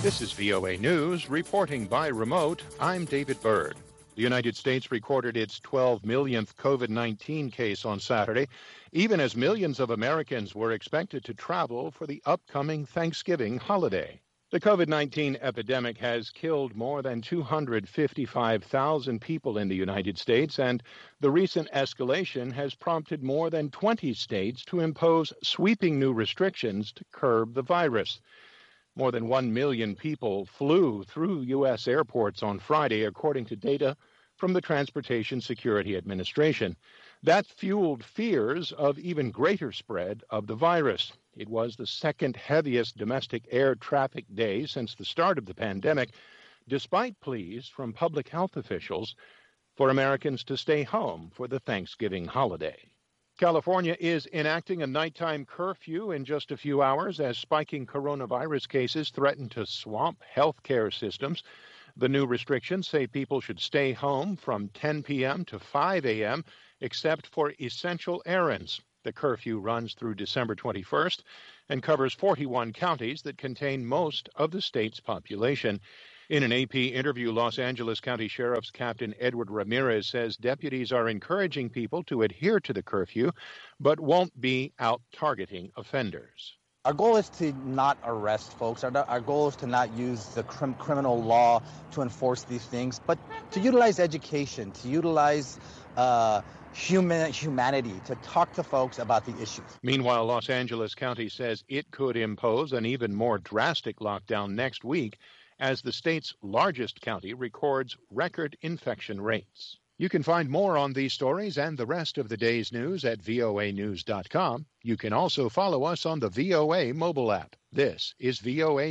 This is VOA News, reporting by remote. I'm David Byrd. The United States recorded its 12 millionth COVID-19 case on Saturday, even as millions of Americans were expected to travel for the upcoming Thanksgiving holiday. The COVID-19 epidemic has killed more than 255,000 people in the United States, and the recent escalation has prompted more than 20 states to impose sweeping new restrictions to curb the virus. More than 1 million people flew through U.S. airports on Friday, according to data from the Transportation Security Administration. That fueled fears of even greater spread of the virus. It was the second heaviest domestic air traffic day since the start of the pandemic, despite pleas from public health officials for Americans to stay home for the Thanksgiving holiday. California is enacting a nighttime curfew in just a few hours as spiking coronavirus cases threaten to swamp healthcare systems. The new restrictions say people should stay home from 10 p.m. to 5 a.m. except for essential errands. The curfew runs through December 21st and covers 41 counties that contain most of the state's population. In an AP interview, Los Angeles County Sheriff's Captain Edward Ramirez says deputies are encouraging people to adhere to the curfew, but won't be out targeting offenders. Our goal is to not arrest folks. Our goal is to not use the criminal law to enforce these things, but to utilize education, to utilize humanity, to talk to folks about the issues. Meanwhile, Los Angeles County says it could impose an even more drastic lockdown next week as the state's largest county records record infection rates. You can find more on these stories and the rest of the day's news at voanews.com. You can also follow us on the VOA mobile app. This is VOA